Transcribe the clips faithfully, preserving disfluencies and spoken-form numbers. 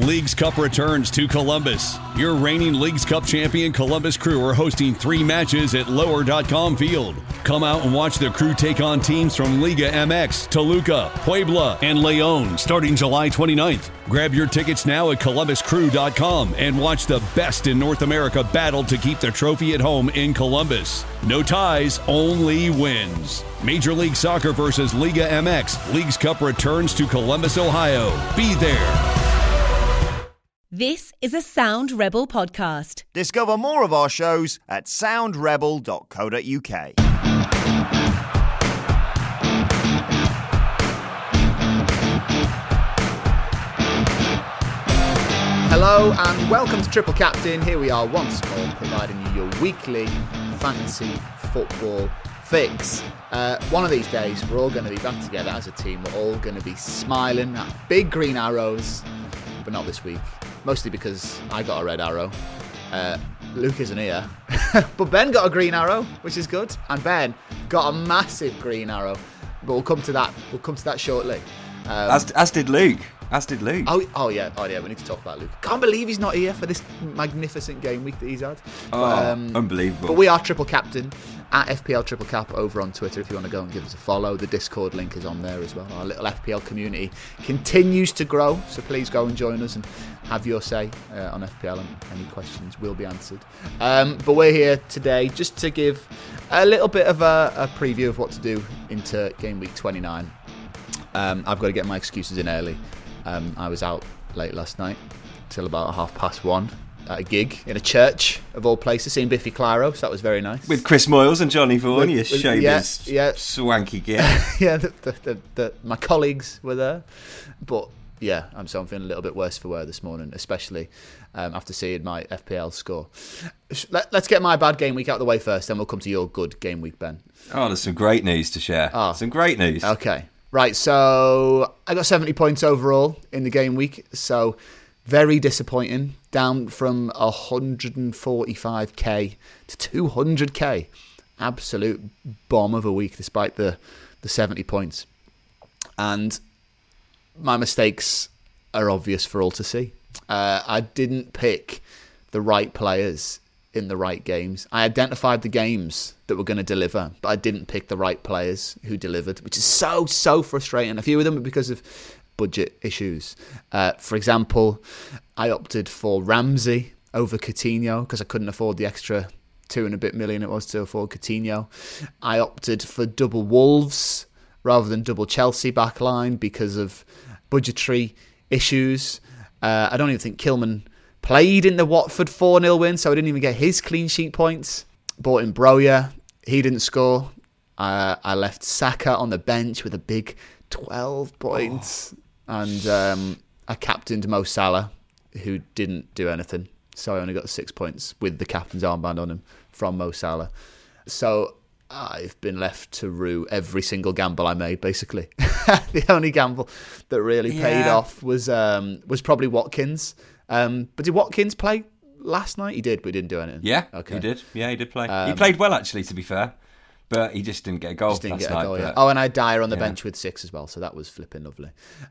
Leagues Cup returns to Columbus. Your reigning Leagues Cup champion Columbus Crew are hosting three matches at lower dot com Field. Come out and watch the Crew take on teams from Liga M X, Toluca, Puebla, and León starting July twenty-ninth. Grab your tickets now at columbus crew dot com and watch the best in North America battle to keep the trophy at home in Columbus. No ties, only wins. Major League Soccer versus Liga M X. Leagues Cup returns to Columbus, Ohio. Be there. This is a Sound Rebel podcast. Discover more of our shows at sound rebel dot co dot uk. Hello and welcome to Triple Captain. Here we are once more, providing you your weekly fantasy football fix. Uh, one of these days, we're all going to be back together as a team. We're all going to be smiling at big green arrows, but not this week. Mostly because I got a red arrow. Uh, Luke isn't here. But Ben got a green arrow, which is good. And Ben got a massive green arrow. But we'll come to that. We'll come to that shortly. Um, as, as did Luke. As did Luke. Oh, oh yeah, oh yeah. We need to talk about Luke. Can't believe he's not here for this magnificent game week that he's had. Oh, but, um, unbelievable. But we are Triple Captain at F P L Triple Cap over on Twitter. If you want to go and give us a follow, the Discord link is on there as well. Our little F P L community continues to grow, so please go and join us and have your say uh, on F P L, and any questions will be answered. Um, but we're here today just to give a little bit of a, a preview of what to do into game week twenty-nine. Um, I've got to get my excuses in early. Um, I was out late last night till about half past one at a gig in a church of all places, seeing Biffy Clyro, so that was very nice. With Chris Moyles and Johnny Vaughan, your showbiz yeah, yeah. swanky gear. yeah, the, the, the, the, my colleagues were there, but yeah, I'm so I'm feeling a little bit worse for wear this morning, especially um, after seeing my F P L score. Let, let's get my bad game week out of the way first, then we'll come to your good game week, Ben. Oh, there's some great news to share. Oh. Some great news. Okay. Right, so I got seventy points overall in the game week, so very disappointing, down from one hundred forty-five k to two hundred k. Absolute bomb of a week despite the, the seventy points. And my mistakes are obvious for all to see. Uh, I didn't pick the right players in the right games. I identified the games that were going to deliver, but I didn't pick the right players who delivered, which is so, so frustrating. A few of them are because of budget issues. Uh, for example, I opted for Ramsey over Coutinho because I couldn't afford the extra two and a bit million it was to afford Coutinho. I opted for double Wolves rather than double Chelsea backline because of budgetary issues. Uh, I don't even think Kilman played in the Watford four nil win, so I didn't even get his clean sheet points. Bought in Broja. He didn't score. Uh, I left Saka on the bench with a big twelve points. Oh. And um, I captained Mo Salah, who didn't do anything. So I only got six points with the captain's armband on him from Mo Salah. So I've been left to rue every single gamble I made, basically. The only gamble that really yeah. paid off was um, was probably Watkins. Um, but did Watkins play last night? He did, but he didn't do anything. Yeah, okay. he did. Yeah, he did play. Um, he played well, actually, to be fair. But he just didn't get a goal just didn't last get a night. goal, but, yeah. Oh, and I had Dyer on the yeah. bench with six as well, so that was flipping lovely.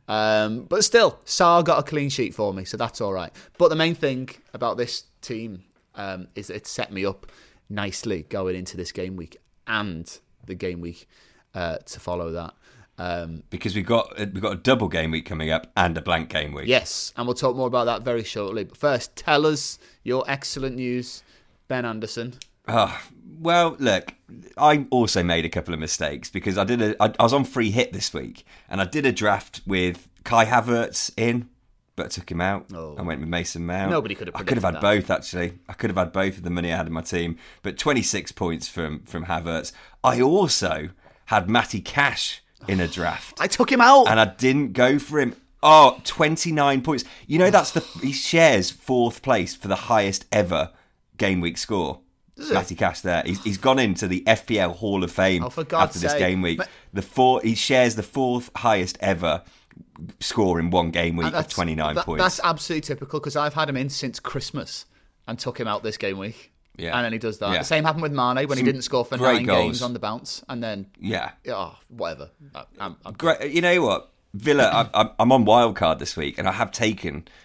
Um, but still, Sarr got a clean sheet for me, so that's all right. But the main thing about this team um, is that it set me up nicely going into this game week and the game week uh, to follow that. Um, because we've got we've got a double game week coming up and a blank game week. Yes, and we'll talk more about that very shortly. But first, tell us your excellent news, Ben Anderson. Oh, well, look, I also made a couple of mistakes because I did a I, I was on free hit this week and I did a draft with Kai Havertz in, but I took him out. Oh. I went with Mason Mount. Nobody could have. I could have had that. both actually. I could have had both of the money I had in my team, but twenty-six points from from Havertz. I also had Matty Cash in a draft. I took him out. And I didn't go for him. Oh, twenty-nine points. You know, that's the he shares fourth place for the highest ever game week score. Matty Cash there. He's, he's gone into the F P L Hall of Fame oh, for God's after this sake. game week. But, the four He shares the fourth highest ever score in one game week of twenty-nine that, points. That's absolutely typical because I've had him in since Christmas and took him out this game week. Yeah. And then he does that. Yeah. The same happened with Mane when Some he didn't score for nine goals. games on the bounce. And then, yeah. oh, whatever. I, I'm, I'm Great. You know what? Villa, I, I'm on wildcard this week and I have taken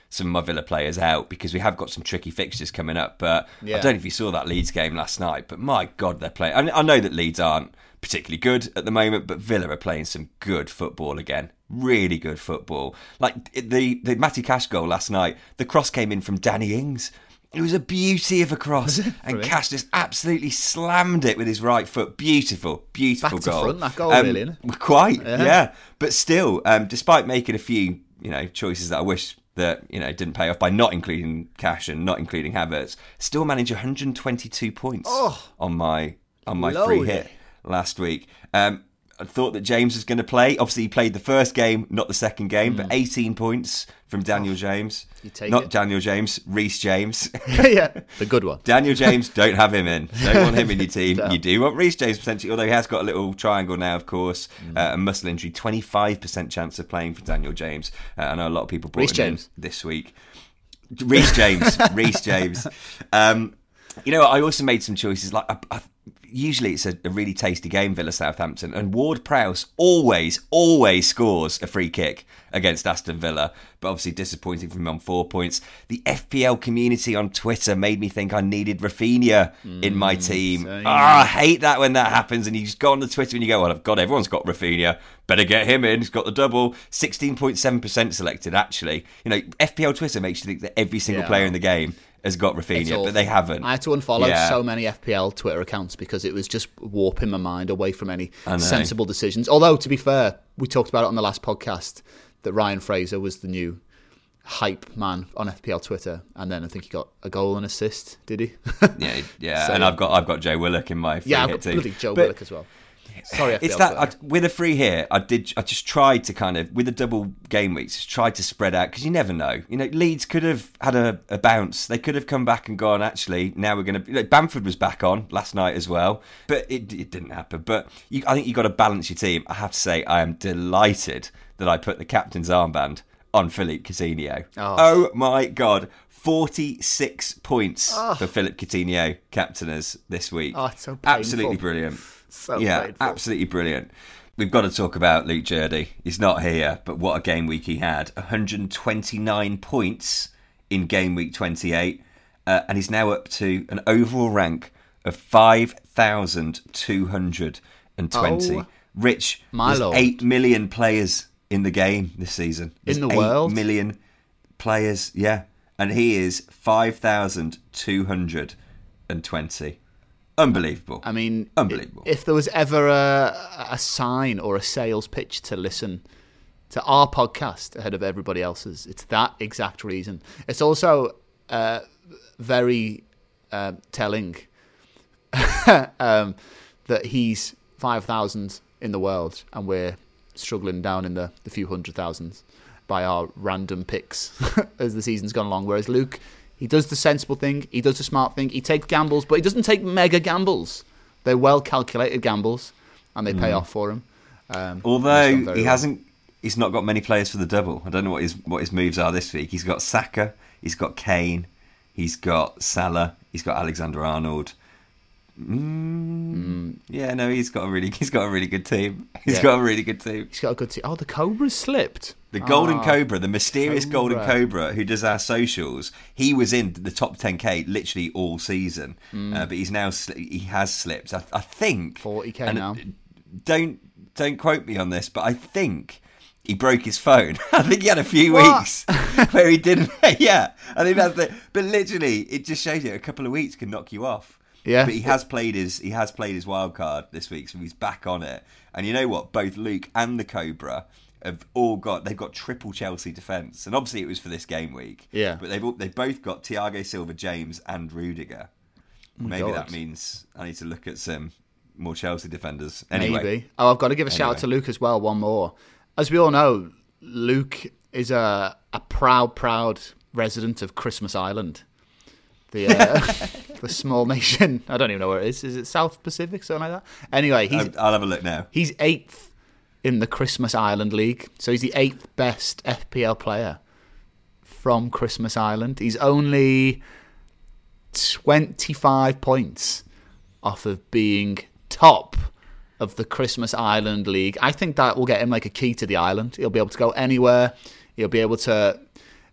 some of my Villa players out because we have got some tricky fixtures coming up. But Yeah. I don't know if you saw that Leeds game last night, but my God, they're playing. I, I know that Leeds aren't particularly good at the moment, but Villa are playing some good football again. Really good football. Like the, the Matty Cash goal last night, the cross came in from Danny Ings. It was a beauty of a cross, and Cash just absolutely slammed it with his right foot. Beautiful, beautiful Back to goal. front, that goal, Um, really, isn't it? Quite, Yeah. yeah. But still, um, despite making a few, you know, choices that I wish that you know didn't pay off by not including Cash and not including Havertz, still managed one hundred twenty-two points Oh, on my on my loaded. free hit last week. Um, I thought that James was going to play. Obviously, he played the first game, not the second game, but eighteen points from Daniel James. You take not it. Daniel James, Reece James. yeah, the good one. Daniel James, don't have him in. Don't want him in your team. No. You do want Reece James potentially, although he has got a little triangle now, of course, Mm. uh, a muscle injury. twenty-five percent chance of playing for Daniel James. Uh, I know a lot of people brought Reece him James. in this week. Reece James. Reece James. Um, you know, I also made some choices. Like, I, I, usually it's a, a really tasty game, Villa Southampton, and Ward Prowse always, always scores a free kick against Aston Villa, but obviously disappointing from him on four points. The F P L community on Twitter made me think I needed Rafinha in my team. same. Ah, I hate that when that happens, and you just go on the Twitter and you go, well, God, everyone's got Rafinha. Better get him in. He's got the double. sixteen point seven percent selected, actually. You know, F P L Twitter makes you think that every single Yeah. player in the game has got It's Rafinha, awful. but they haven't. I had to unfollow Yeah. so many F P L Twitter accounts because it was just warping my mind away from any I know. sensible decisions. Although, to be fair, we talked about it on the last podcast that Ryan Fraser was the new hype man on F P L Twitter, and then I think he got a goal and assist. Did he? Yeah, yeah. So- and I've got I've got Joe Willock in my free yeah, I've hit got team. bloody Joe But Willock as well. Sorry, F P L It's that I, Twitter. with a free hit, I did. I just tried to kind of with the double game weeks, just tried to spread out because you never know. You know, Leeds could have had a, a bounce. They could have come back and gone. Actually, now we're going to. You know, Bamford was back on last night as well, but it, it didn't happen. But you, I think you got to balance your team. I have to say, I am delighted that I put the captain's armband on Philippe Coutinho. Oh. Oh my God. forty-six points for Philippe Coutinho, captainers this week. Oh, it's so painful. Absolutely brilliant. So yeah, painful. absolutely brilliant. We've got to talk about Luke Jurdy. He's not here, but what a game week he had. one hundred twenty-nine points in game week twenty-eight, uh, and he's now up to an overall rank of five thousand two hundred twenty. Oh, Rich, my there's lord. eight million players in the game this season. There's the eight world? million players, yeah. And he is five thousand two hundred twenty. Unbelievable. I mean, Unbelievable. If there was ever a, a sign or a sales pitch to listen to our podcast ahead of everybody else's, it's that exact reason. It's also uh, very uh, telling um, that he's five thousand in the world and we're struggling down in the, the few hundred thousands by our random picks as the season's gone along. Whereas Luke, he does the sensible thing, he does the smart thing, he takes gambles, but he doesn't take mega gambles. They're well calculated gambles, and they pay off for him. Um, Although he's he done very well. hasn't, he's not got many players for the double. I don't know what his what his moves are this week. He's got Saka, he's got Kane, he's got Salah, he's got Alexander Arnold. Mm, Yeah, no, he's got a really he's got a really good team. He's Yeah. got a really good team. He's got a good team. Oh, the Cobra's slipped. The Golden Ah, Cobra, the mysterious Golden Cobra. Cobra who does our socials, he was in the top ten K literally all season, uh, but he's now sli- he has slipped. I, I think forty K and now. Don't don't quote me on this, but I think he broke his phone. I think he had a few What? weeks where he didn't. Yeah, I think that's the. But literally, it just shows you a couple of weeks can knock you off. Yeah. But he has played his he has played his wild card this week, so he's back on it. And you know what? Both Luke and the Cobra have all got they've got triple Chelsea defence, and obviously it was for this game week. Yeah. But they've all, they've both got Thiago Silva, James, and Rudiger. Maybe God. that means I need to look at some more Chelsea defenders. Anyway, Maybe. Oh, I've got to give a shout out Anyway. to Luke as well. One more. As we all know, Luke is a a proud, proud resident of Christmas Island, the uh, the small nation. I don't even know where it is. Is it South Pacific, something like that? Anyway, he's I'll, I'll have a look now. he's eighth in the Christmas Island League, so he's the eighth best F P L player from Christmas Island. He's only twenty-five points off of being top of the Christmas Island League. I think that will get him like a key to the island. He'll be able to go anywhere. He'll be able to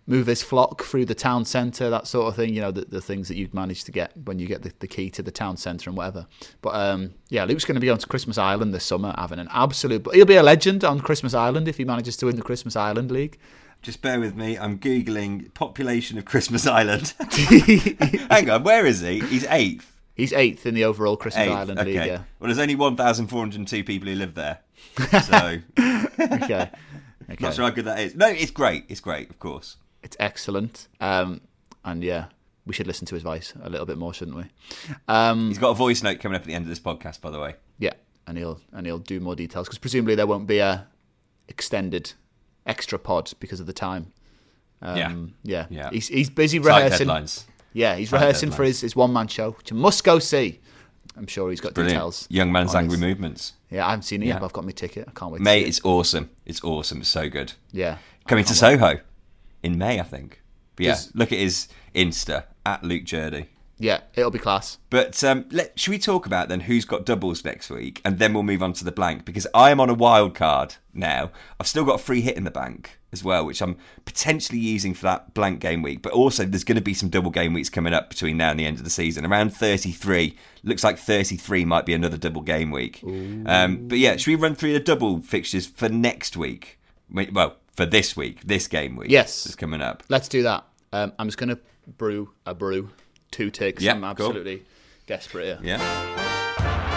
move his flock through the town centre, that sort of thing. You know, the, the things that you'd manage to get when you get the, the key to the town centre and whatever. But um, yeah, Luke's going to be on to Christmas Island this summer, having an absolute. He'll be a legend on Christmas Island if he manages to win the Christmas Island League. Just bear with me. I'm googling population of Christmas Island. Hang on, where is he? He's eighth. He's eighth in the overall Christmas Eighth, Island okay. League. Yeah. Well, there's only one thousand four hundred two people who live there, so Okay. Okay. not sure how good that is. No, it's great. It's great, of course. It's excellent. Um, and yeah, we should listen to his voice a little bit more, shouldn't we? Um, He's got a voice note coming up at the end of this podcast, by the way. yeah, and he'll and he'll do more details because presumably there won't be a extended extra pod because of the time. Um, Yeah. yeah, Yeah. He's he's busy Tight rehearsing. deadlines. Yeah, he's Tight rehearsing for deadlines. his, his one man show, which you must go see. I'm sure he's got Brilliant. details. Young man's on angry his- movements. Yeah, I haven't seen it Yeah. yet, but I've got my ticket. I can't wait. Mate, to see it's awesome. It's awesome. It's so good. it. Yeah, Coming I to can't wait. Soho in May, I think. But yeah, Does- look at his Insta, at Luke Jurdy. Yeah, it'll be class. But um, let, should we talk about then who's got doubles next week? And then we'll move on to the blank, because I am on a wild card now. I've still got a free hit in the bank as well, which I'm potentially using for that blank game week. But also there's going to be some double game weeks coming up between now and the end of the season. Around thirty-three. Looks like thirty-three might be another double game week. Um, but yeah, should we run through the double fixtures for next week? Wait, Well, for this week, this game week. Yes. That's coming up. Let's do that. Um, I'm just going to brew a brew, two ticks. Yeah, I'm cool. absolutely desperate here. Yeah.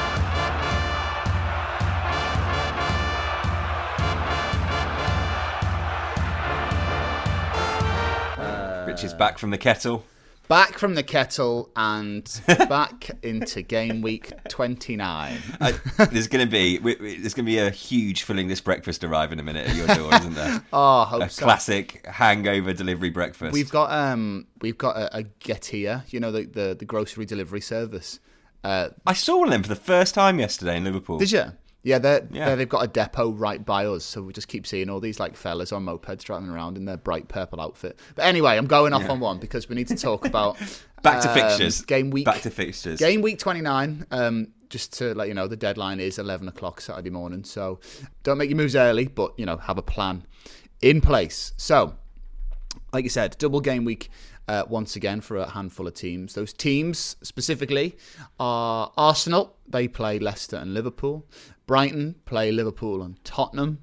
Rich is back from the kettle. Back from the kettle and back into game week twenty-nine. I, there's going to be we, we- there's going to be a huge filling this breakfast arrive in a minute at your door, isn't there? Oh, I hope A so. classic hangover delivery breakfast. We've got um, we've got a, a Get Here, you know, the, the, the grocery delivery service. Uh, I saw one of them for the first time yesterday in Liverpool. did you? Yeah, they're, Yeah. they're, they've got a depot right by us, so we just keep seeing all these like fellas on mopeds driving around in their bright purple outfit. But anyway, I'm going off Yeah. on one because we need to talk about Back to um, fixtures. game week. Back to fixtures. Game week twenty-nine. Um, just to let you know, the deadline is eleven o'clock Saturday morning. So don't make your moves early, but you know, have a plan in place. So, like you said, double game week uh, once again for a handful of teams. Those teams specifically are Arsenal. They play Leicester and Liverpool. Brighton play Liverpool and Tottenham.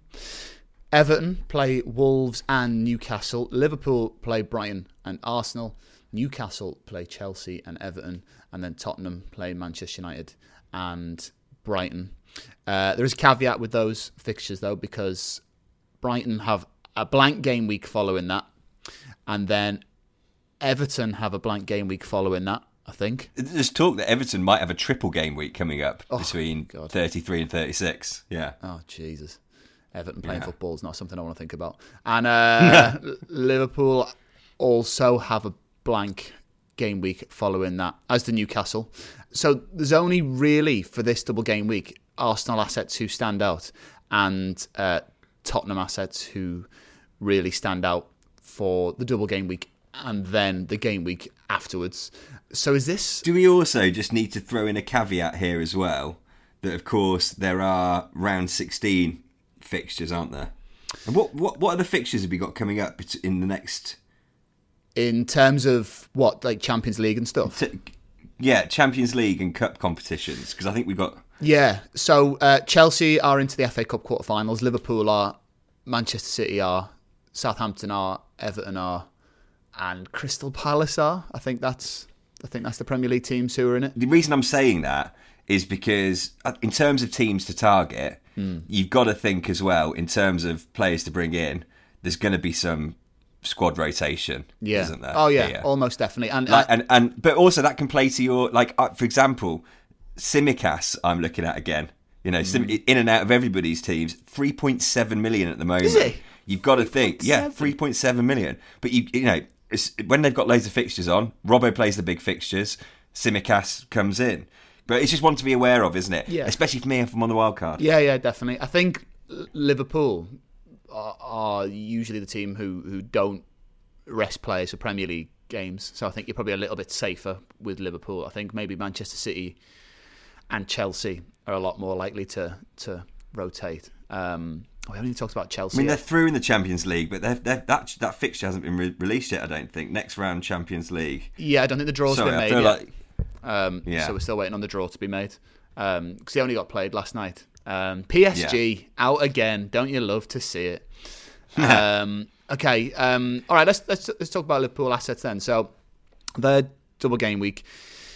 Everton play Wolves and Newcastle. Liverpool play Brighton and Arsenal. Newcastle play Chelsea and Everton. And then Tottenham play Manchester United and Brighton. Uh, there is a caveat with those fixtures, though, because Brighton have a blank game week following that. And then Everton have a blank game week following that, I think. There's talk that Everton might have a triple game week coming up between God. thirty-three and thirty-six. Yeah. Oh, Jesus. Everton playing Yeah. football is not something I want to think about. And uh, Liverpool also have a blank game week following that, as do Newcastle. So there's only really, for this double game week, Arsenal assets who stand out and uh, Tottenham assets who really stand out for the double game week and then the game week afterwards. So is this... Do we also just need to throw in a caveat here as well? That, of course, there are round sixteen fixtures, aren't there? And what, what, what other fixtures have we got coming up in the next... In terms of what, like Champions League and stuff? T- yeah, Champions League and Cup competitions, because I think we've got... Yeah, so uh, Chelsea are into the F A Cup quarterfinals, Liverpool are, Manchester City are, Southampton are, Everton are, and Crystal Palace are. I think that's I think that's the Premier League teams who are in it. The reason I'm saying that is because uh, in terms of teams to target, Hmm. you've got to think as well, in terms of players to bring in, there's going to be some squad rotation, Yeah. isn't there? Oh yeah, here? almost definitely. And, Like, uh, and and but also that can play to your, like, uh, for example, Tsimikas I'm looking at again. You know, Sim- in and out of everybody's teams, three point seven million at the moment. Is he? You've got to think, yeah, three point seven million. But you you know, it's, when they've got loads of fixtures on, Robbo plays the big fixtures, Tsimikas comes in. But it's just one to be aware of, isn't it? Yeah. Especially for me if I'm on the wild card. yeah, yeah, definitely. I think Liverpool are, are usually the team who, who don't rest players for Premier League games. So I think you're probably a little bit safer with Liverpool. I think maybe Manchester City and Chelsea are a lot more likely to to rotate. Um, we haven't even talked about Chelsea. I mean, yet. they're through in the Champions League, but they're, they're, that that fixture hasn't been re- released yet, I don't think. Next round Champions League. Yeah, I don't think the draw's Sorry, been I made feel yet. like... Um, Yeah. So we're still waiting on the draw to be made. Because um, they only got played last night. Um, P S G Yeah. out again. Don't you love to see it? um, okay. Um, all right. Let's let's let's talk about Liverpool assets then. So their double game week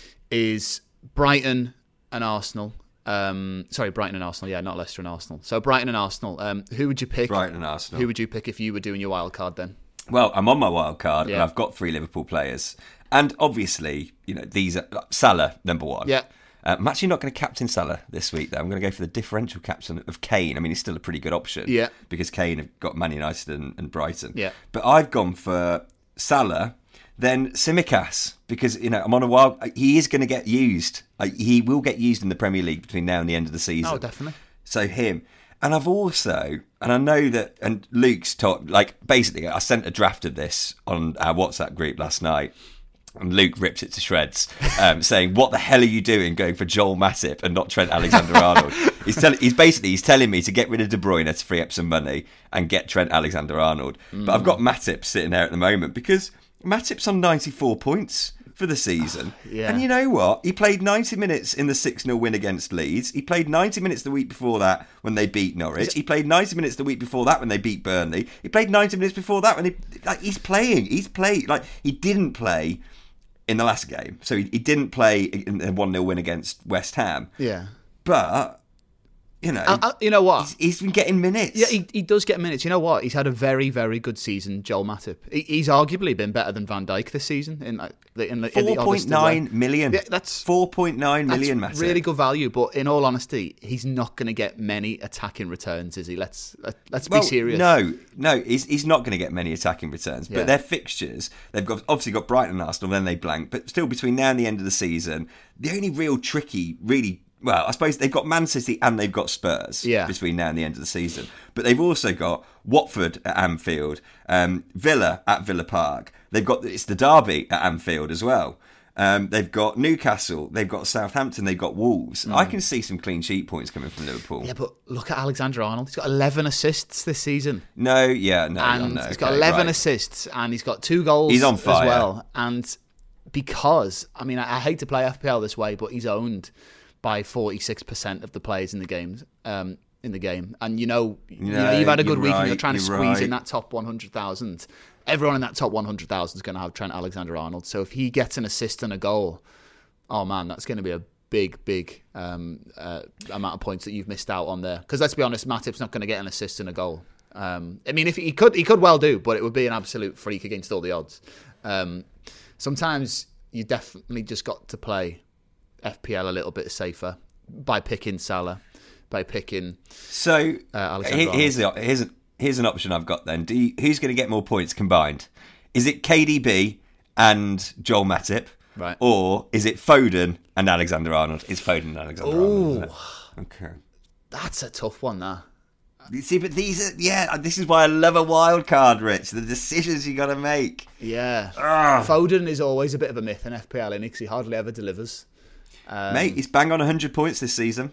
is Brighton and Arsenal. Um, sorry, Brighton and Arsenal. Yeah, not Leicester and Arsenal. So Brighton and Arsenal. Um, who would you pick? Brighton and Arsenal. Who would you pick if you were doing your wild card then? Well, I'm on my wild card, Yeah. and I've got three Liverpool players. And obviously, you know, these are... Salah, number one. Yeah. Uh, I'm actually not going to captain Salah this week, though. I'm going to go for the differential captain of Kane. I mean, he's still a pretty good option. Yeah. Because Kane have got Man United and, and Brighton. Yeah. But I've gone for Salah, then Tsimikas, because, you know, I'm on a wild... He is going to get used. Like, he will get used in the Premier League between now and the end of the season. Oh, definitely. So him. And I've also, and I know that, and Luke's talked, like, basically, I sent a draft of this on our WhatsApp group last night. And Luke ripped it to shreds, um, saying, "What the hell are you doing, going for Joel Matip and not Trent Alexander-Arnold?" he's telling, he's basically he's telling me to get rid of De Bruyne to free up some money and get Trent Alexander-Arnold. Mm. But I've got Matip sitting there at the moment because Matip's on ninety-four points for the season. Yeah. And you know what? He played ninety minutes in the six nil win against Leeds. He played ninety minutes the week before that when they beat Norwich. He played ninety minutes the week before that when they beat Burnley. He played ninety minutes before that when they... Like, he's playing. He's played. Like, he didn't play in the last game. So he, he didn't play in a one nil win against West Ham. Yeah. But, you know... I, I, you know what? He's, he's been getting minutes. Yeah, he, he does get minutes. You know what? He's had a very, very good season, Joel Matip. He, he's arguably been better than Van Dijk this season. In, like, the, in, the, in the four point nine million. Yeah, that's four point nine million, that's Matip. really good value. But in all honesty, he's not going to get many attacking returns, is he? Let's let, let's Well, be serious. No, no, he's, he's not going to get many attacking returns. But Yeah. their fixtures, they've got obviously got Brighton and Arsenal, then they blank. But still, between now and the end of the season, the only real tricky, really... Well, I suppose they've got Man City and they've got Spurs Yeah. between now and the end of the season. But they've also got Watford at Anfield, um, Villa at Villa Park. They've got it's the derby at Anfield as well. Um, they've got Newcastle, they've got Southampton, they've got Wolves. Mm. I can see some clean sheet points coming from Liverpool. Yeah, but look at Alexander-Arnold. He's got eleven assists this season. No, yeah, no, and no, he's okay, got eleven right. assists and he's got two goals He's on as fire. well. And because, I mean, I, I hate to play F P L this way, but he's owned by forty-six percent of the players in the games. Um, in the game, and you know, you No, know you've had a good you're week, and you're right, trying to you're squeeze right. in that top one hundred thousand. Everyone in that top one hundred thousand is going to have Trent Alexander-Arnold. So if he gets an assist and a goal, oh man, that's going to be a big, big um, uh, amount of points that you've missed out on there. Because let's be honest, Matip's not going to get an assist and a goal. Um, I mean, if he could, he could well do, but it would be an absolute freak against all the odds. Um, sometimes you definitely just got to play F P L a little bit safer by picking Salah, by picking So uh, Alexander here- Arnold. here's the here's here's an option I've got. Then, do you, who's going to get more points combined? Is it K D B and Joel Matip, Right. or is it Foden and Alexander Arnold? It's Foden and Alexander Arnold. Isn't it? Okay. That's a tough one, that. You see, but these are yeah. This is why I love a wild card, Rich. The decisions you got to make. Yeah. Ugh. Foden is always a bit of a myth in F P L, isn't he? 'Cause he hardly ever delivers. Um, Mate, he's bang on one hundred points this season.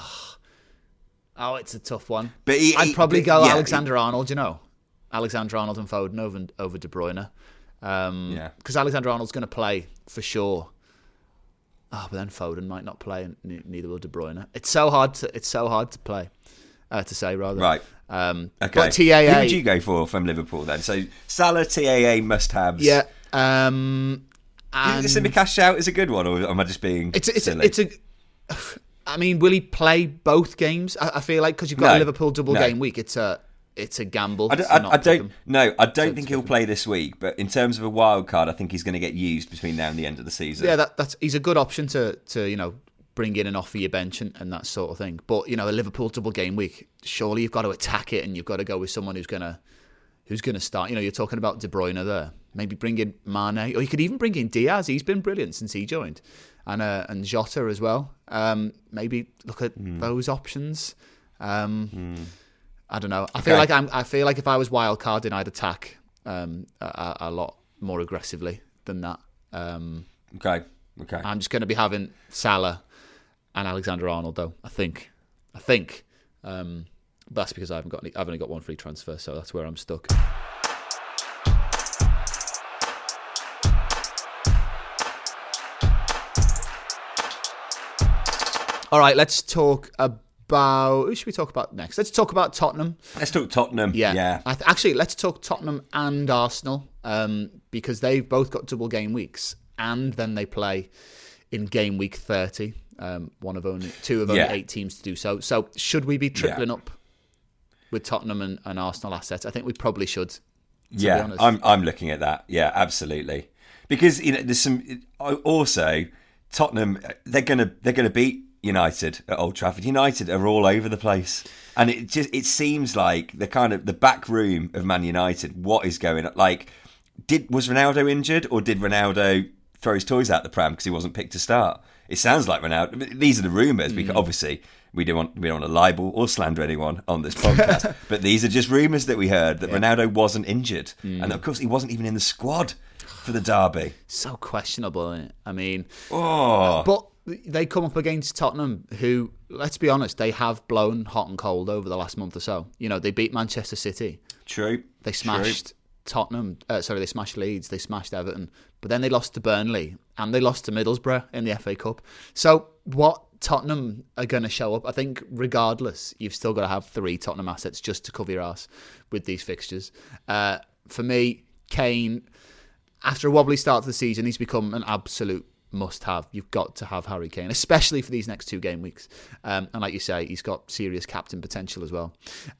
Oh, it's a tough one. But he- I'd he- probably but- go yeah, Alexander Arnold, you know. Alexander Arnold and Foden over, over De Bruyne. Um, Yeah. Because Alexander Arnold's going to play for sure. Oh, but then Foden might not play, and ne- neither will De Bruyne. It's so hard to it's so hard to play, uh, to say rather. Right. Um, Okay. But T A A. Who would you go for from Liverpool then? So Salah, T A A must-haves. Yeah. Um, Do you and think the Simicast shout is a good one, or am I just being It's a, it's silly? a, it's a. I mean, will he play both games? I, I feel like because you've got No. a Liverpool double No. game week, it's a it's a gamble. I don't, to I, not I pick don't him. no, I don't to think pick he'll him. play this week. But in terms of a wild card, I think he's going to get used between now and the end of the season. Yeah, that, that's he's a good option to to you know bring in and offer your bench and, and that sort of thing. But you know, a Liverpool double game week, surely you've got to attack it and you've got to go with someone who's gonna who's gonna start. You know, you're talking about De Bruyne there. Maybe bring in Mane, or you could even bring in Diaz. He's been brilliant since he joined, and uh, and Jota as well. Um, maybe look at Mm. those options. Um, Mm. I don't know. I feel Okay. like I'm. I feel like if I was wild carding, I'd attack um, a, a lot more aggressively than that. Um, Okay. Okay. I'm just going to be having Salah and Alexander Arnold, though. I think. I think. Um, That's because I haven't got any, I've only got one free transfer, so that's where I'm stuck. All right, let's talk about... Who should we talk about next? Let's talk about Tottenham. Let's talk Tottenham. Yeah. yeah. I th- actually, let's talk Tottenham and Arsenal um, because they've both got double game weeks, and then they play in game week thirty. Um, one of only two of only yeah. eight teams to do so. So, should we be tripling yeah. up with Tottenham and, and Arsenal assets? I think we probably should. To yeah, be honest. I'm I'm looking at that. Yeah, absolutely. Because you know, there's some also Tottenham. They're gonna they're gonna beat United at Old Trafford. United are all over the place, and it just it seems like the kind of the back room of Man United. What is going on? Like, did was Ronaldo injured, or did Ronaldo throw his toys out the pram because he wasn't picked to start? It sounds like Ronaldo. These are the rumours. Because obviously we don't want we don't want to libel or slander anyone on this podcast, but these are just rumours that we heard that yeah. Ronaldo wasn't injured, mm. and of course he wasn't even in the squad for the derby. So questionable, isn't it? I mean, oh, but. They come up against Tottenham, who, let's be honest, they have blown hot and cold over the last month or so. You know, they beat Manchester City. True. They smashed True. Tottenham. Uh, sorry, they smashed Leeds. They smashed Everton. But then they lost to Burnley. And they lost to Middlesbrough in the F A Cup. So what Tottenham are going to show up, I think, regardless, you've still got to have three Tottenham assets just to cover your ass with these fixtures. Uh, for me, Kane, after a wobbly start to the season, he's become an absolute must have. You've got to have Harry Kane, especially for these next two game weeks. Um, and like you say, he's got serious captain potential as well.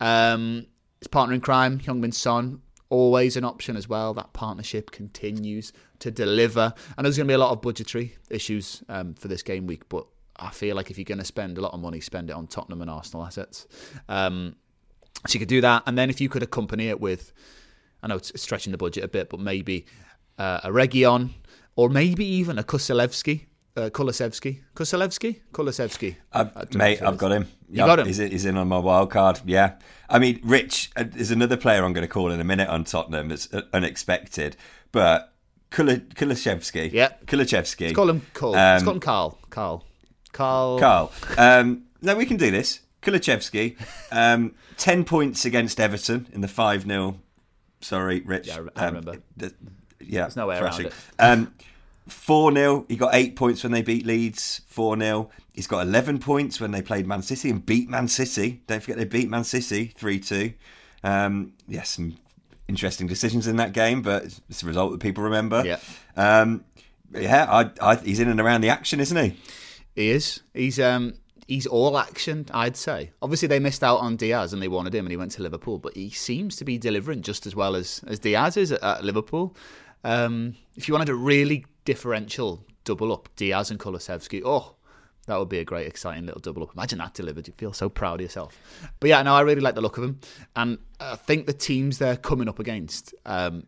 Um, his partner in crime, Heung-min Son, always an option as well. That partnership continues to deliver. And there's going to be a lot of budgetary issues um, for this game week, but I feel like if you're going to spend a lot of money, spend it on Tottenham and Arsenal assets. Um, so you could do that. And then if you could accompany it with, I know it's stretching the budget a bit, but maybe uh, a Reguilon, or maybe even a Kulusevski. Uh, Kulusevski. Kulusevski? Kulusevski. I've, mate, I've got him. You got him? He's, he's in on my wild card, yeah. I mean, Rich is another player I'm going to call in a minute on Tottenham. It's unexpected. But Kulusevski. Yeah. Kulusevski. Let's call him Carl. Um, Let's call him Carl. Carl. Carl. Carl. Um, no, we can do this. Kulusevski. Um, ten points against Everton in the five nil. Sorry, Rich. Yeah, I remember. Um, the, Yeah, there's no way thrashing. around it. Um, four nil. He got eight points when they beat Leeds. four nil. He's got eleven points when they played Man City and beat Man City. Don't forget they beat Man City three two. Um, yes, some interesting decisions in that game, but it's a result that people remember. Yeah. Um, yeah, I, I, he's in and around the action, isn't he? He is. He's um he's all action, I'd say. Obviously, they missed out on Diaz and they wanted him and he went to Liverpool, but he seems to be delivering just as well as, as Diaz is at, at Liverpool. Um, if you wanted a really differential double up, Diaz and Kulusevski, oh, that would be a great, exciting little double up. Imagine that delivered. You'd feel so proud of yourself. But yeah, no, I really like the look of him. And I think the teams they're coming up against um,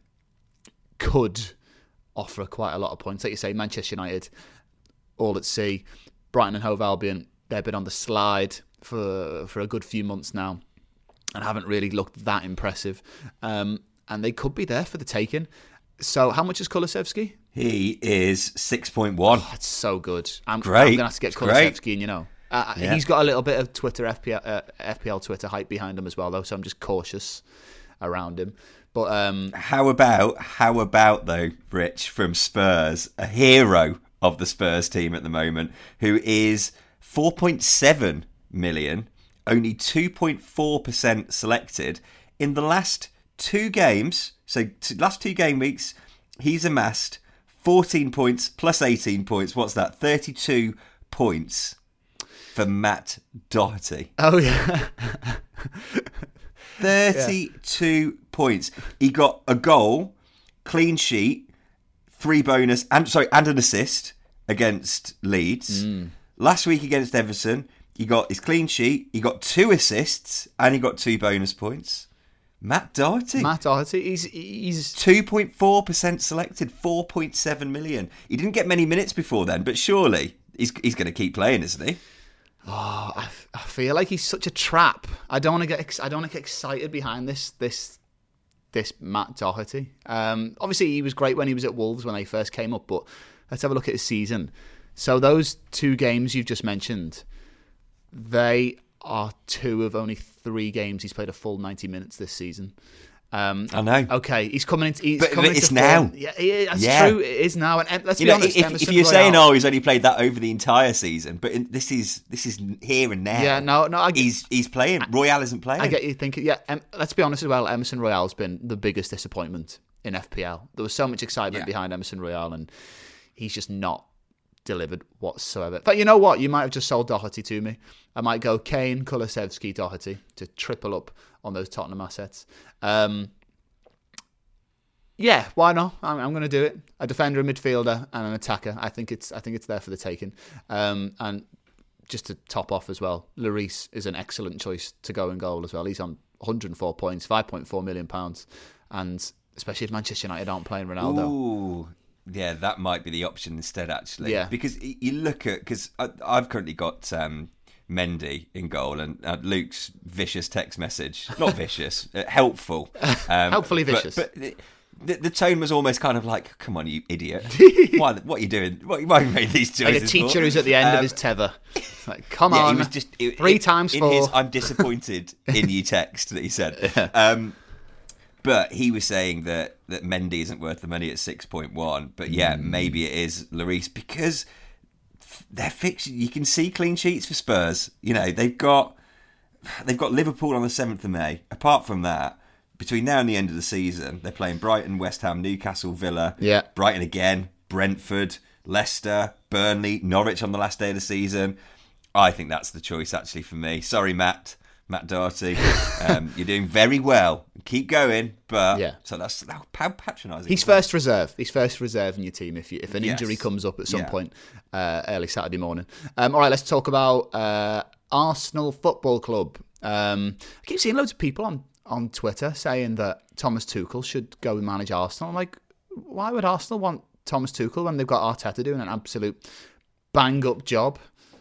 could offer quite a lot of points. Like you say, Manchester United, all at sea. Brighton and Hove Albion, they've been on the slide for for a good few months now and haven't really looked that impressive. Um, and they could be there for the taking. So how much is Kulusevski? He is six point one. Oh, that's so good. I'm, great. I'm going to have to get It's Kulusevski great. in, you know. Uh, Yeah. He's got a little bit of Twitter, F P L, uh, F P L Twitter hype behind him as well, though, so I'm just cautious around him. But um, How about, how about though, Rich, from Spurs, a hero of the Spurs team at the moment, who is four point seven million, only two point four percent selected. In the last two games, so t- last two game weeks, he's amassed fourteen points plus eighteen points. What's that? thirty-two points for Matt Doherty. oh yeah, thirty-two yeah. points. He got a goal, clean sheet, three bonus, and sorry, and an assist against Leeds. Mm. Last week against Everton, he got his clean sheet, he got two assists, and he got two bonus points. Matt Doherty. Matt Doherty, he's he's two point four percent selected, four point seven million. He didn't get many minutes before then, but surely he's he's going to keep playing, isn't he? Oh, I, I feel like he's such a trap. I don't want to get ex- I don't want to get excited behind this this this Matt Doherty. Um, obviously, he was great when he was at Wolves when they first came up, but let's have a look at his season. So those two games you've just mentioned, they are two of only three games he's played a full ninety minutes this season. Um, I know. Okay, he's coming into. He's but, coming but it's into now. form. Yeah, yeah, that's yeah. true. It is now. And, and let's you be know, honest. if, Emerson if you're Royale, saying, "Oh, he's only played that over the entire season," but in, this is this is here and now. Yeah, no, no. I, he's he's playing. I, Royale isn't playing. I get you thinking. Yeah, um, let's be honest as well. Emerson Royale's been the biggest disappointment in F P L. There was so much excitement yeah. behind Emerson Royale, and he's just not delivered whatsoever. But you know what? You might have just sold Doherty to me. I might go Kane, Kulusevski, Doherty to triple up on those Tottenham assets. Um, yeah, why not? I'm, I'm going to do it. A defender, a midfielder, and an attacker. I think it's I think it's there for the taking. Um, and just to top off as well, Lloris is an excellent choice to go in goal as well. He's on one hundred four points, five point four million pounds, and especially if Manchester United aren't playing Ronaldo. Ooh. Yeah, that might be the option instead, actually. Yeah. Because you look at... Because I've currently got um, Mendy in goal, and uh, Luke's vicious text message. Not vicious, uh, helpful. Um, Helpfully vicious. But, but the, the tone was almost kind of like, come on, you idiot. why, what are you doing? Why, why have you made these choices Like a teacher for? who's at the end um, of his tether. It's like, come yeah, on, he was just, it, three it, times in four. His, I'm disappointed in you text that he sent. Yeah. Um, But he was saying that, that Mendy isn't worth the money at six point one. But yeah, mm. maybe it is Lloris because they're fixed. You can see clean sheets for Spurs. You know, they've got they've got Liverpool on the seventh of May. Apart from that, between now and the end of the season, they're playing Brighton, West Ham, Newcastle, Villa, yeah. Brighton again, Brentford, Leicester, Burnley, Norwich on the last day of the season. I think that's the choice actually for me. Sorry, Matt. Matt Doherty, um, you're doing very well. Keep going, but yeah. so that's how patronising. He's first reserve. He's first reserve in your team if you, if an yes. injury comes up at some yeah. point uh, early Saturday morning. Um, all right, let's talk about uh, Arsenal Football Club. Um, I keep seeing loads of people on, on Twitter saying that Thomas Tuchel should go and manage Arsenal. I'm like, why would Arsenal want Thomas Tuchel when they've got Arteta doing an absolute bang-up job?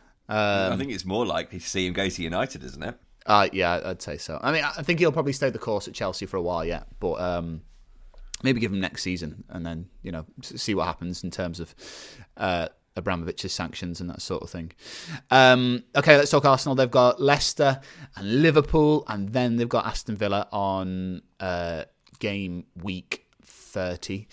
Um, I think it's more likely to see him go to United, isn't it? Uh, yeah, I'd say so. I mean, I think he'll probably stay the course at Chelsea for a while yet, but um, maybe give him next season and then, you know, see what happens in terms of uh, Abramovich's sanctions and that sort of thing. Um, okay, let's talk Arsenal. They've got Leicester and Liverpool, and then they've got Aston Villa on uh, game week thirty.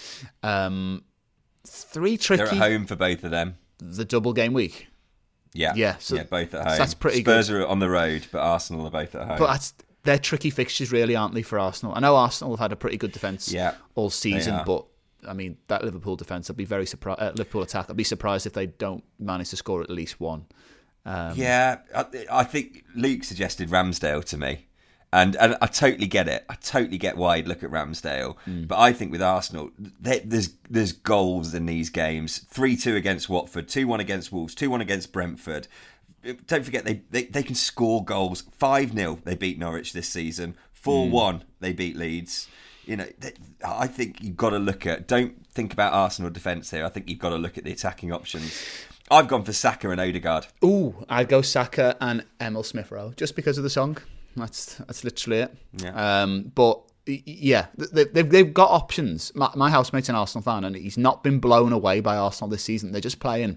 Um, three tricky... They're at home for both of them. The double game week. Yeah, yeah, so, yeah, both at home. So that's pretty Spurs good. are on the road, but Arsenal are both at home. But that's, they're tricky fixtures, really, aren't they, for Arsenal? I know Arsenal have had a pretty good defence yeah, all season, but I mean that Liverpool defence, I'd be very surprised. Uh, Liverpool attack, I'd be surprised if they don't manage to score at least one. Um, yeah, I, I think Luke suggested Ramsdale to me. And and I totally get it. I totally get why you'd look at Ramsdale. Mm. But I think with Arsenal, they, there's there's goals in these games. three two against Watford, two one against Wolves, two one against Brentford. Don't forget, they, they, they can score goals. five nil they beat Norwich this season. four one mm. they beat Leeds. You know, they, I think you've got to look at... Don't think about Arsenal defence here. I think you've got to look at the attacking options. I've gone for Saka and Odegaard. Ooh, I'd go Saka and Emil Smith-Rowe, just because of the song. That's that's literally it. Yeah. Um, but yeah, they, they've they've got options. My, my housemate's an Arsenal fan, and he's not been blown away by Arsenal this season. They're just playing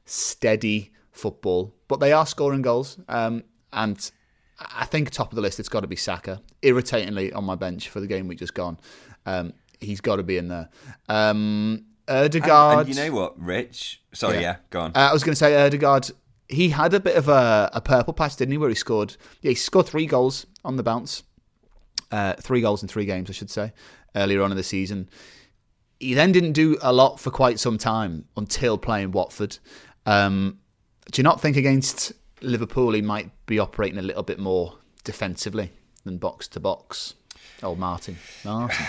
steady football, but they are scoring goals. Um, and I think top of the list, it's got to be Saka. Irritatingly on my bench for the game we just gone. Um, he's got to be in there. Um, Odegaard. And, and you know what, Rich? Sorry, yeah, yeah go on. Uh, I was going to say Odegaard. He had a bit of a, a purple patch, didn't he, where he scored... Yeah, he scored three goals on the bounce. Uh, three goals in three games, I should say, earlier on in the season. He then didn't do a lot for quite some time until playing Watford. Um, do you not think against Liverpool he might be operating a little bit more defensively than box-to-box? Old Martin. Martin.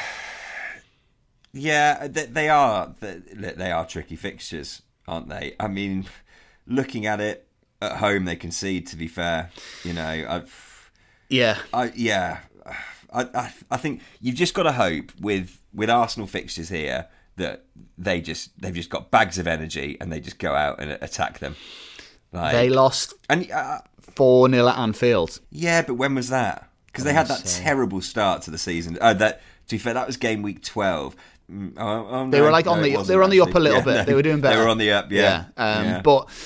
Yeah, they, they are. They are tricky fixtures, aren't they? I mean, looking at it, at home they concede, to be fair. You know, I've, yeah, I, yeah. I, I, I think you've just got to hope with, with Arsenal fixtures here that they just they've just got bags of energy and they just go out and attack them. Like, they lost and uh, four nil at Anfield. Yeah, but when was that? Because they had that say. terrible start to the season. Uh, that to be fair, that was game week twelve. Oh, oh, they no, were like no, on the they were on actually. the up a little yeah, bit. No, they were doing better. They were on the up, yeah. yeah. Um, yeah. But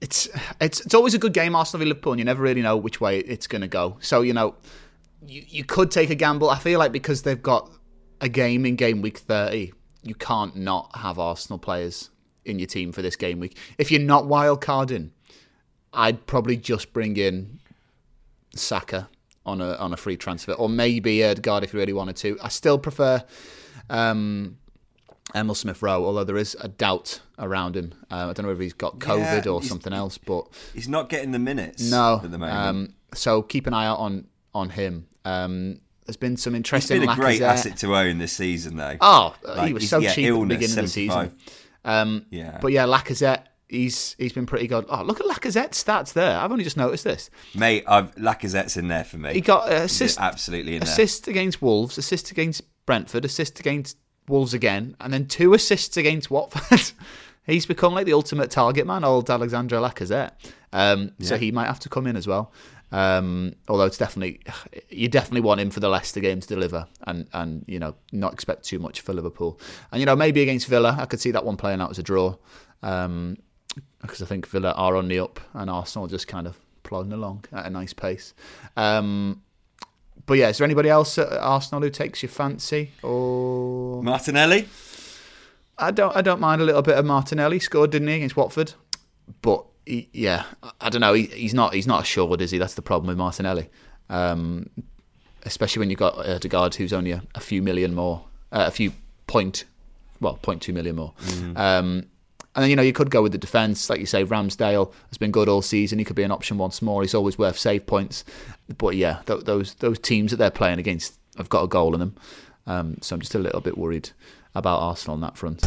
it's it's it's always a good game, Arsenal v Liverpool, and you never really know which way it's going to go. So, you know, you, you could take a gamble. I feel like because they've got a game in game week thirty, you can't not have Arsenal players in your team for this game week. If you're not wildcarding, I'd probably just bring in Saka on a on a free transfer, or maybe Ødegaard if you really wanted to. I still prefer um, Emil Smith-Rowe, although there is a doubt around him. Uh, I don't know if he's got COVID yeah, or something else, but he's not getting the minutes. No, at the moment. Um, so keep an eye out on on him. Um, there's been some interesting. He's been a great Lacazette. asset to own this season, though. Oh, like, he was so yeah, cheap illness, at the beginning of the season. Um, yeah, but yeah, Lacazette. He's he's been pretty good. Oh, look at Lacazette's stats there. I've only just noticed this. Mate, I've, Lacazette's in there for me. He got uh, assist, absolutely in assist there. against Wolves, assist against Brentford, assist against Wolves again, and then two assists against Watford. He's become like the ultimate target man, old Alexandre Lacazette. Um, yeah. So he might have to come in as well. Um, although it's definitely, you definitely want him for the Leicester game to deliver, and, and you know, not expect too much for Liverpool. And you know, maybe against Villa, I could see that one playing out as a draw. Um, because I think Villa are on the up and Arsenal just kind of plodding along at a nice pace. Um, but yeah, is there anybody else at Arsenal who takes your fancy? Or Martinelli? I don't I don't mind a little bit of Martinelli. Scored, didn't he, against Watford? But he, yeah, I don't know. He, he's not he's not assured, is he? That's the problem with Martinelli. Um, especially when you've got Ødegaard, who's only a, a few million more, uh, a few point, well, point two million more. Mm. Um, And then, you know, you could go with the defence. Like you say, Ramsdale has been good all season. He could be an option once more. He's always worth save points. But yeah, th- those those teams that they're playing against have got a goal in them. Um, so I'm just a little bit worried about Arsenal on that front.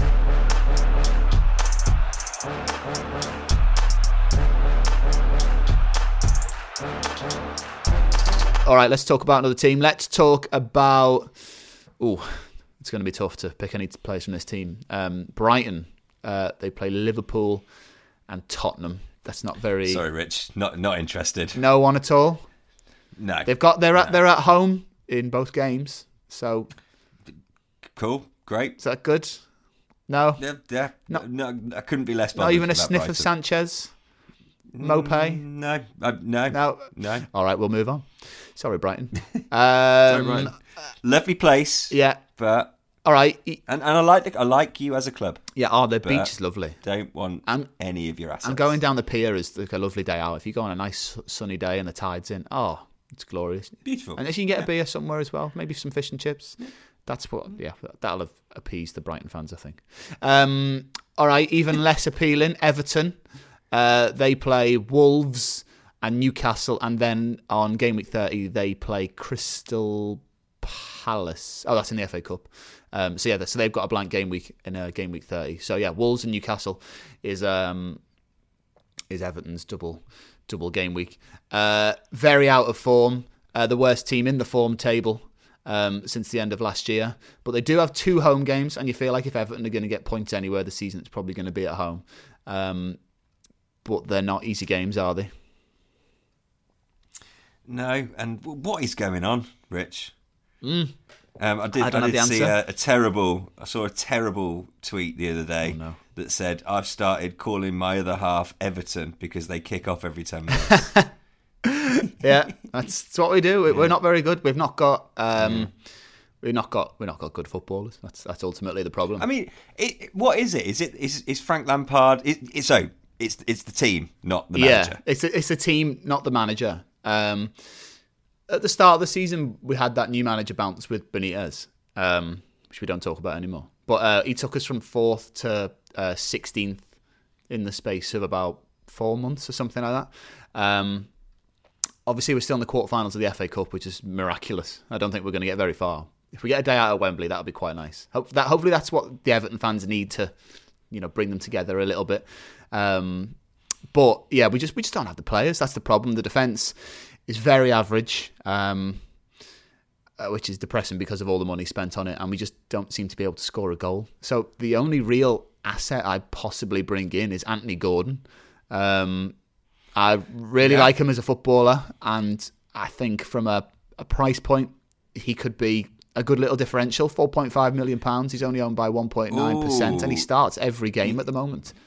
All right, let's talk about another team. Let's talk about... Oh, it's going to be tough to pick any players from this team. Um, Brighton. Uh, they play Liverpool and Tottenham. That's not very. Sorry, Rich. Not not interested. No one at all. No. They've got. They're no. at. They're at home in both games. So. Cool. Great. Is that good? No. Yeah. Yeah. No. No. I couldn't be less. Not even a about sniff Brighton. of Sanchez. Mopé. Mm, no. Uh, no. No. No. All right, we'll move on. Sorry, Brighton. Um, Sorry, Brighton. Lovely place. Yeah. But. All right, and and I like the, I like you as a club. Yeah, oh, the beach is lovely. Don't want and, any of your assets. And going down the pier is like a lovely day out. If you go on a nice sunny day and the tide's in, oh, it's glorious, beautiful. And if you can get yeah. a beer somewhere as well, maybe some fish and chips. Yeah. That's what, yeah, that'll have appeased the Brighton fans, I think. Um, all right, even less appealing, Everton. Uh, they play Wolves and Newcastle, and then on game week thirty they play Crystal Palace. Oh, that's in the F A Cup. Um, so yeah, so they've got a blank game week in uh, game week thirty. So yeah, Wolves and Newcastle is um, is Everton's double double game week. Uh, very out of form. Uh, the worst team in the form table um, since the end of last year. But they do have two home games, and you feel like if Everton are going to get points anywhere this season, it's probably going to be at home. Um, but they're not easy games, are they? No. And what is going on, Rich? Mm. Um, I did, I, I did see a, a terrible. I saw a terrible tweet the other day oh, no. that said, "I've started calling my other half Everton because they kick off every ten minutes." Yeah, that's, that's what we do. We're not very good. We've not got. Um, mm. We've not got. We're not got good footballers. That's that's ultimately the problem. I mean, it, what is it? Is it is, is Frank Lampard? It, it, so it's it's the team, not the manager. Yeah, it's a, it's a team, not the manager. Um, At the start of the season, we had that new manager bounce with Benitez, um, which we don't talk about anymore. But uh, he took us from fourth to uh, sixteenth in the space of about four months or something like that. Um, obviously, we're still in the quarterfinals of the F A Cup, which is miraculous. I don't think we're going to get very far. If we get a day out at Wembley, that'll be quite nice. Hope that, hopefully, that's what the Everton fans need to, you know, bring them together a little bit. Um, but yeah, we just we just don't have the players. That's the problem. The defence is very average, um, uh, which is depressing because of all the money spent on it, and we just don't seem to be able to score a goal. So the only real asset I'd possibly bring in is Anthony Gordon. Um, I really yeah. like him as a footballer, and I think from a, a price point, he could be a good little differential. four point five million pounds. He's only owned by one point nine percent, and he starts every game at the moment.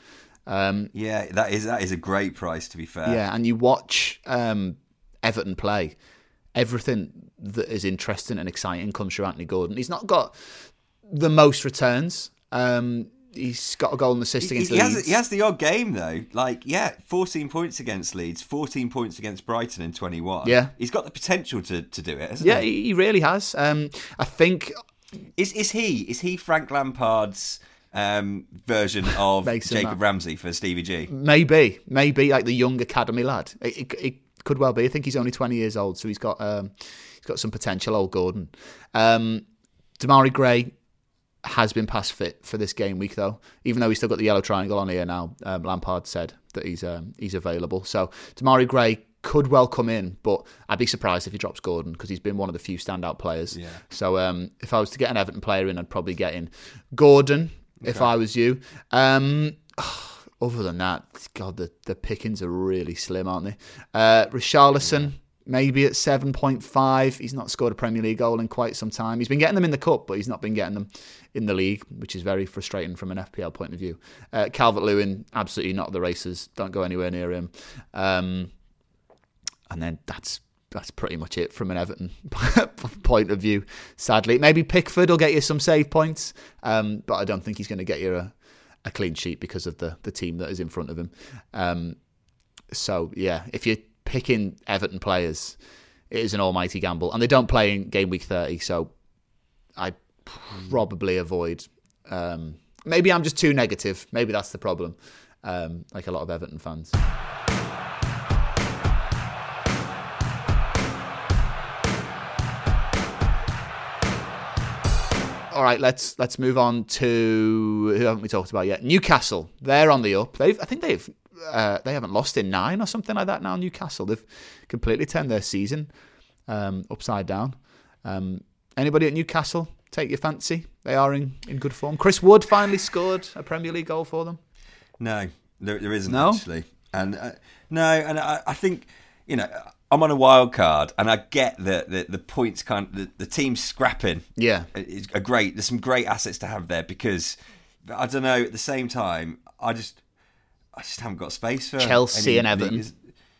Um, yeah, that is that is a great price, to be fair. Yeah, and you watch um, Everton play, everything that is interesting and exciting comes through Anthony Gordon. He's not got the most returns. Um, he's got a goal and assist he, against he Leeds. Has, he has the odd game, though. Like, yeah, fourteen points against Leeds, fourteen points against Brighton in twenty-one. Yeah. He's got the potential to, to do it, hasn't Yeah, he? he, he really has. Um, I think... Is is he is he Frank Lampard's um, version of Mason Jacob Mount. Ramsey for Stevie G? Maybe, maybe like the young academy lad. It, it, it could well be. I think he's only twenty years old, so he's got um, he's got some potential. Old Gordon, um, Damari Gray has been past fit for this game week though. Even though he's still got the yellow triangle on here now, um, Lampard said that he's um, he's available. So Damari Gray could well come in, but I'd be surprised if he drops Gordon because he's been one of the few standout players. Yeah. So um, if I was to get an Everton player in, I'd probably get in Gordon okay. if I was you. Um, other than that, God, the, the pickings are really slim, aren't they? Uh, Richarlison, yeah. maybe at seven point five. He's not scored a Premier League goal in quite some time. He's been getting them in the Cup, but he's not been getting them in the league, which is very frustrating from an F P L point of view. Uh, Calvert-Lewin, absolutely not the races. Don't go anywhere near him. Um, And then that's that's pretty much it from an Everton point of view, sadly. Maybe Pickford will get you some save points, um, but I don't think he's going to get you a, a clean sheet because of the, the team that is in front of him. Um, so, yeah, if you're picking Everton players, it is an almighty gamble. And they don't play in game week thirty, so I probably avoid... Um, maybe I'm just too negative. Maybe that's the problem, um, like a lot of Everton fans. All right, let's let's move on to who haven't we talked about yet? Newcastle. They're on the up. They've I think they've uh, they haven't lost in nine or something like that now. Newcastle. They've completely turned their season um, upside down. Um, anybody at Newcastle take your fancy? They are in, in good form. Chris Wood finally scored a Premier League goal for them. No, there, there isn't no? actually, and uh, no, and I, I think you know. I'm on a wild card, and I get that the, the points kind of, the, the team's scrapping. Yeah, is a great. There's some great assets to have there because I don't know. At the same time, I just I just haven't got space for Chelsea any, and Everton.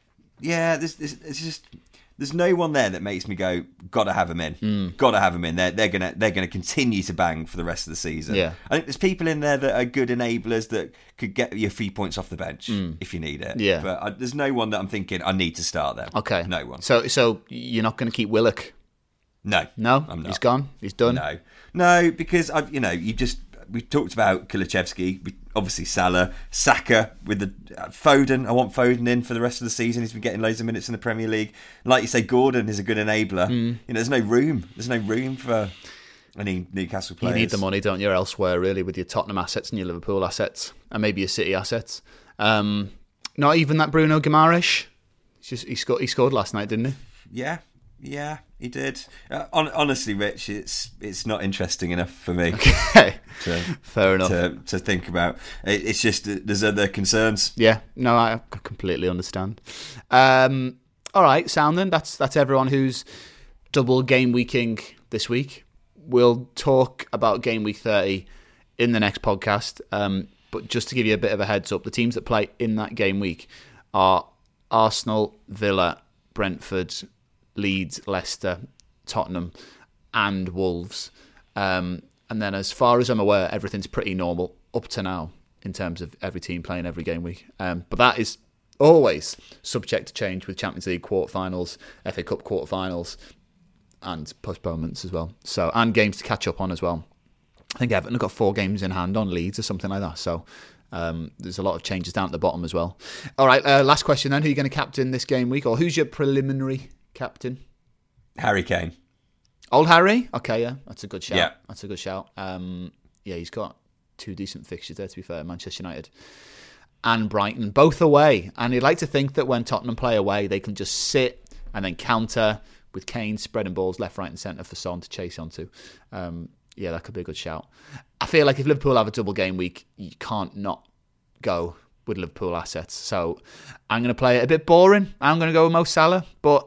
Yeah, there's, there's it's just there's no one there that makes me go, gotta have them in, mm. gotta have them in. They're they're gonna they're gonna continue to bang for the rest of the season. Yeah, I think there's people in there that are good enablers that could get you a few points off the bench mm. if you need it. Yeah, but I, there's no one that I'm thinking I need to start them. Okay, no one. So so you're not going to keep Willock? No, no, I'm not. He's gone. He's done. No, no, because I've you know you just. We talked about Kulusevski, obviously Salah, Saka with the uh, Foden. I want Foden in for the rest of the season. He's been getting loads of minutes in the Premier League. Like you say, Gordon is a good enabler. Mm. You know, there's no room. There's no room for any Newcastle players. You need the money, don't you, elsewhere, really, with your Tottenham assets and your Liverpool assets, and maybe your City assets. Um, not even that Bruno Guimaraes. He's just he scored. He scored last night, didn't he? Yeah. Yeah, he did. Uh, on, honestly, Rich, it's it's not interesting enough for me. Okay, to, fair enough to, to think about. It, it's just there's other concerns. Yeah, no, I completely understand. Um, all right, sound then. That's that's everyone who's double game weeking this week. We'll talk about game week thirty in the next podcast. Um, but just to give you a bit of a heads up, the teams that play in that game week are Arsenal, Villa, Brentford, Leeds, Leicester, Tottenham, and Wolves. Um, and then as far as I'm aware, everything's pretty normal up to now in terms of every team playing every game week. Um, but that is always subject to change with Champions League quarterfinals, F A Cup quarterfinals, and postponements as well. So and games to catch up on as well. I think Everton have got four games in hand on Leeds or something like that. So um, there's a lot of changes down at the bottom as well. All right, uh, last question then. Who are you going to captain this game week? Or who's your preliminary captain? Harry Kane. Old Harry? Okay, yeah. That's a good shout. Yeah. That's a good shout. Um, yeah, he's got two decent fixtures there, to be fair. Manchester United and Brighton, both away. And you'd like to think that when Tottenham play away, they can just sit and then counter with Kane spreading balls left, right and centre for Son to chase onto. Um, yeah, that could be a good shout. I feel like if Liverpool have a double game week, you can't not go with Liverpool assets. So I'm going to play it a bit boring. I'm going to go with Mo Salah, but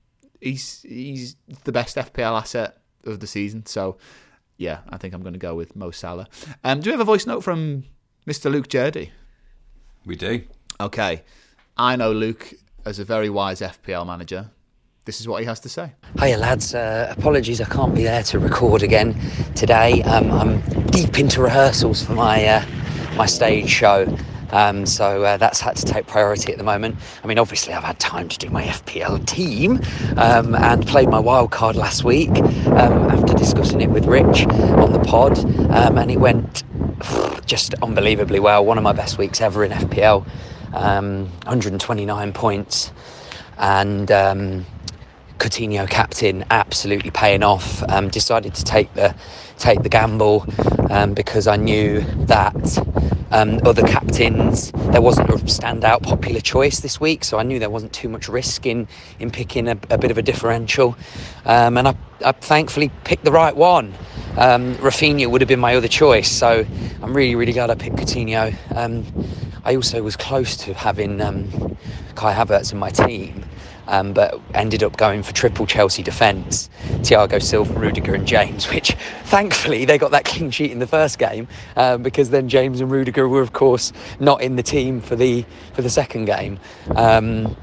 he's he's the best F P L asset of the season. So yeah, I think I'm going to go with Mo Salah. Um, do we have a voice note from Mister Luke Jurdy? We do. Okay. I know Luke as a very wise F P L manager. This is what he has to say. Hiya lads, uh, apologies I can't be there to record again today. Um, I'm deep into rehearsals for my uh, my stage show, um, so uh, that's had to take priority at the moment. I mean, obviously I've had time to do my F P L team um, and played my wild card last week um, after discussing it with Rich on the pod, um, and it went just unbelievably well. One of my best weeks ever in F P L, um, one hundred twenty-nine points, and um, Coutinho captain absolutely paying off. Um, decided to take the take the gamble um, because I knew that um, other captains, there wasn't a standout popular choice this week, so I knew there wasn't too much risk in in picking a, a bit of a differential, um, and I, I thankfully picked the right one. Um, Rafinha would have been my other choice, so I'm really really glad I picked Coutinho. Um, I also was close to having um, Kai Havertz in my team, Um, but ended up going for triple Chelsea defence, Thiago Silva, Rudiger and James, which thankfully they got that clean sheet in the first game, um, because then James and Rudiger were of course not in the team for the for the second game. Um,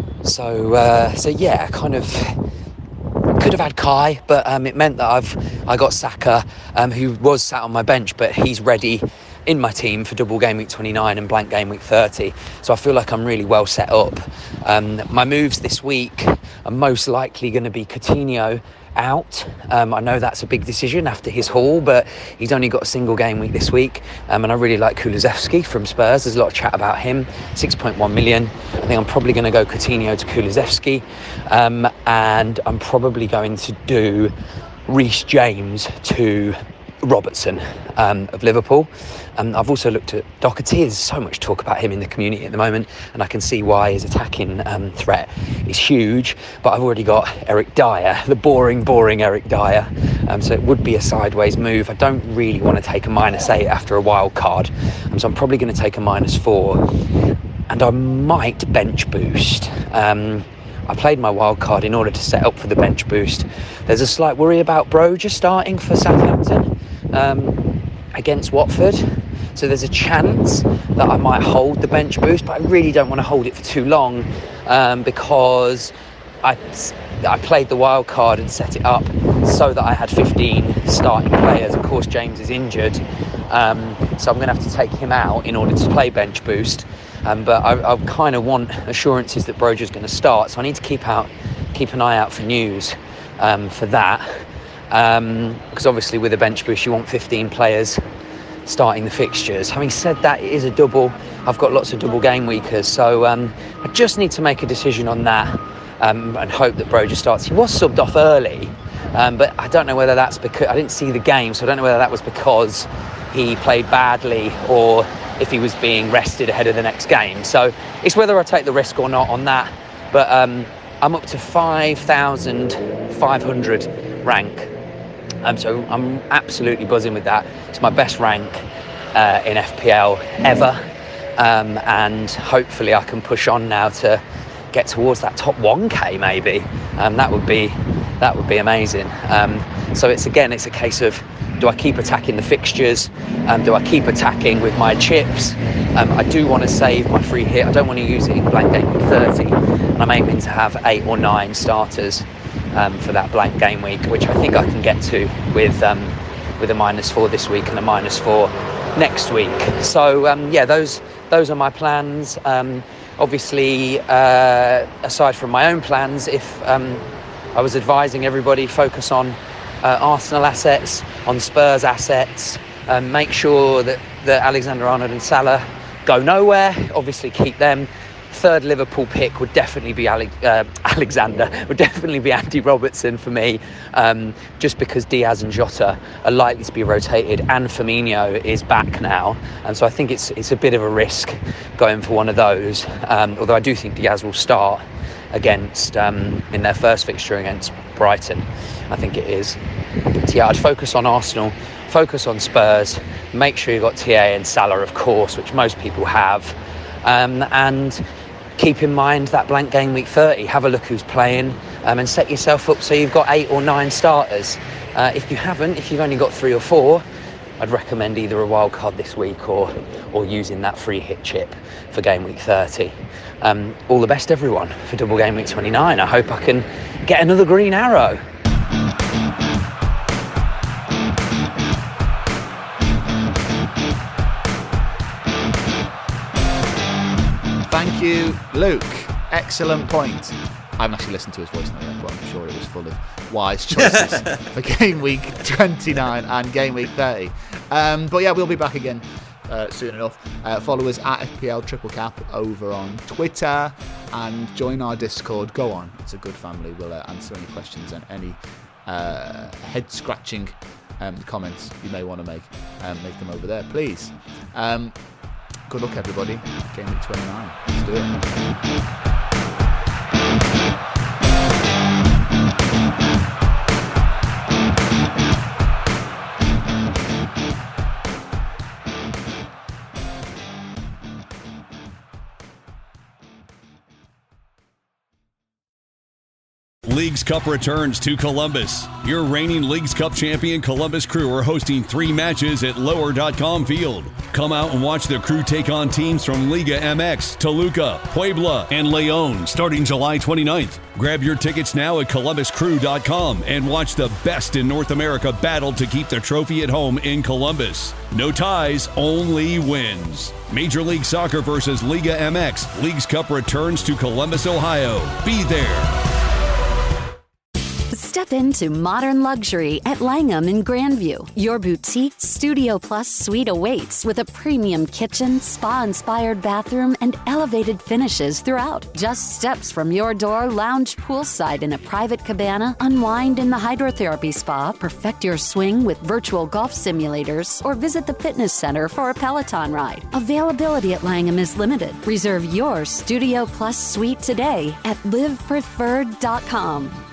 so uh, so yeah, kind of could have had Kai, but um, it meant that I've I got Saka, um, who was sat on my bench, but he's ready in my team for double game week twenty-nine and blank game week thirty, so I feel like I'm really well set up. Um, my moves this week are most likely going to be Coutinho out. Um, I know that's a big decision after his haul, but he's only got a single game week this week, um, and I really like Kulusevski from Spurs. There's a lot of chat about him. six point one million. I think I'm probably going to go Coutinho to Kulusevski, um, and I'm probably going to do Reece James to Robertson um, of Liverpool. Um, I've also looked at Doherty. There's so much talk about him in the community at the moment, and I can see why his attacking um, threat is huge, but I've already got Eric Dyer, the boring boring Eric Dyer, um, so it would be a sideways move. I don't really want to take a minus eight after a wild card, um, so I'm probably going to take a minus four, and I might bench boost. um, I played my wild card in order to set up for the bench boost. There's a slight worry about Broja starting for Southampton um, against Watford, so there's a chance that I might hold the bench boost, but I really don't want to hold it for too long, um, because I, I played the wild card and set it up so that I had fifteen starting players. Of course, James is injured, um, so I'm going to have to take him out in order to play bench boost. Um, but I, I kind of want assurances that Broja's going to start, so I need to keep out, keep an eye out for news um, for that. Um, because obviously with a bench boost you want fifteen players starting the fixtures. Having said that, it is a double. I've got lots of double game weekers, so um, I just need to make a decision on that um, and hope that Broja starts. He was subbed off early, um, but I don't know whether that's because I didn't see the game, so I don't know whether that was because he played badly or if he was being rested ahead of the next game. So it's whether I take the risk or not on that. But um, I'm up to five thousand five hundred rank. Um, so I'm absolutely buzzing with that. It's my best rank uh, in F P L ever. Um, and hopefully I can push on now to get towards that top one K maybe. Um, that would be that would be amazing. Um, so it's again, it's a case of, do I keep attacking the fixtures? Um, do I keep attacking with my chips? Um, I do want to save my free hit. I don't want to use it in blank game week thirty. And I'm aiming to have eight or nine starters um, for that blank game week, which I think I can get to with um, with a minus four this week and a minus four next week. So um, yeah, those those are my plans. Um, obviously, uh, aside from my own plans, if um, I was advising everybody, focus on Uh, Arsenal assets, on Spurs assets, um, make sure that, that Alexander-Arnold and Salah go nowhere, obviously keep them. Third Liverpool pick would definitely be Ale- uh, Alexander, would definitely be Andy Robertson for me, um, just because Diaz and Jota are likely to be rotated and Firmino is back now, and so I think it's it's a bit of a risk going for one of those, um, although I do think Diaz will start against um, in their first fixture against Brighton, I think it is. So yeah, I'd focus on Arsenal, focus on Spurs, make sure you've got T A and Salah, of course, which most people have, um, and keep in mind that blank game week thirty. Have a look who's playing, um, and set yourself up so you've got eight or nine starters. Uh, if you haven't, if you've only got three or four, I'd recommend either a wild card this week or or using that free hit chip for game week thirty. Um, all the best, everyone, for double game week twenty-nine. I hope I can get another green arrow. Thank you, Luke. Excellent point. I haven't actually listened to his voice now yet, but I'm sure it was full of wise choices for game week twenty-nine and game week thirty. Um, but yeah, we'll be back again uh, soon enough. Uh, follow us at F P L Triple Cap over on Twitter and join our Discord. Go on, it's a good family. We'll uh, answer any questions and any uh, head-scratching um, comments you may want to make. Um, make them over there, please. Um, good luck, everybody. Game week twenty-nine. Let's do it. Leagues Cup returns to Columbus. Your reigning Leagues Cup champion Columbus Crew are hosting three matches at lower dot com Field. Come out and watch the Crew take on teams from Liga M X, Toluca, Puebla, and Leon starting July twenty-ninth. Grab your tickets now at columbus crew dot com and watch the best in North America battle to keep the trophy at home in Columbus. No ties, only wins. Major League Soccer versus Liga M X. Leagues Cup returns to Columbus, Ohio. Be there. Step into modern luxury at Langham in Grandview. Your boutique Studio Plus suite awaits with a premium kitchen, spa-inspired bathroom, and elevated finishes throughout. Just steps from your door, lounge poolside in a private cabana, unwind in the hydrotherapy spa, perfect your swing with virtual golf simulators, or visit the fitness center for a Peloton ride. Availability at Langham is limited. Reserve your Studio Plus suite today at live preferred dot com.